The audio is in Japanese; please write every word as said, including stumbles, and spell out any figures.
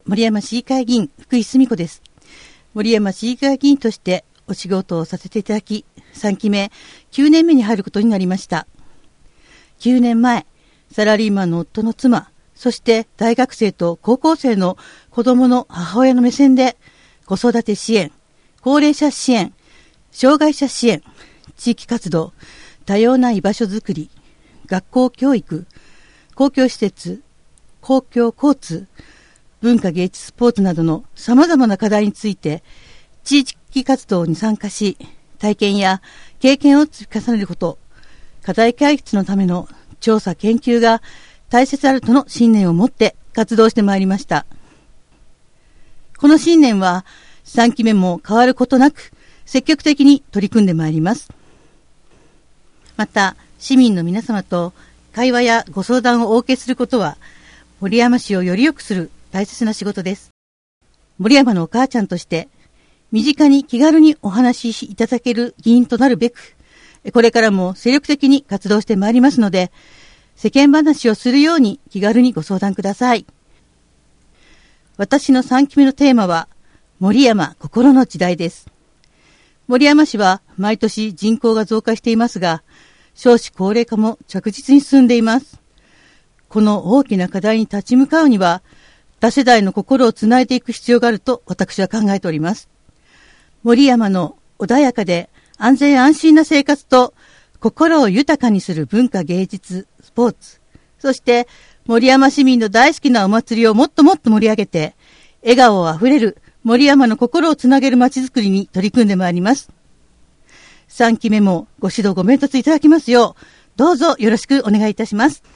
森山市議会議員福井澄子です。森山市議会議員としてお仕事をさせていただき、さんきめきゅうねんめに入ることになりました。きゅうねんまえ、サラリーマンの夫の妻、そして大学生と高校生の子供の母親の目線で子育て支援、高齢者支援、障害者支援、地域活動、多様な居場所づくり、学校教育、公共施設、公共交通、文化芸術スポーツなどの様々な課題について地域活動に参加し、体験や経験を積み重ねること、課題解決のための調査研究が大切であるとの信念を持って活動してまいりました。この信念はさんきめも変わることなく積極的に取り組んでまいります。また、市民の皆様と会話やご相談をお受けすることは森山市をより良くする大切な仕事です。森山のお母ちゃんとして身近に気軽にお話しいただける議員となるべく、これからも精力的に活動してまいりますので、世間話をするように気軽にご相談ください。私のさんきめのテーマは森山心の時代です。森山市は毎年人口が増加していますが、少子高齢化も着実に進んでいます。この大きな課題に立ち向かうには、多世代の心をつないでいく必要があると私は考えております。森山の穏やかで安全安心な生活と心を豊かにする文化芸術、スポーツ、そして森山市民の大好きなお祭りをもっともっと盛り上げて、笑顔あふれる森山の心をつなげる街づくりに取り組んでまいります。さんきめもご指導ご鞭撻いただきますよう、どうぞよろしくお願いいたします。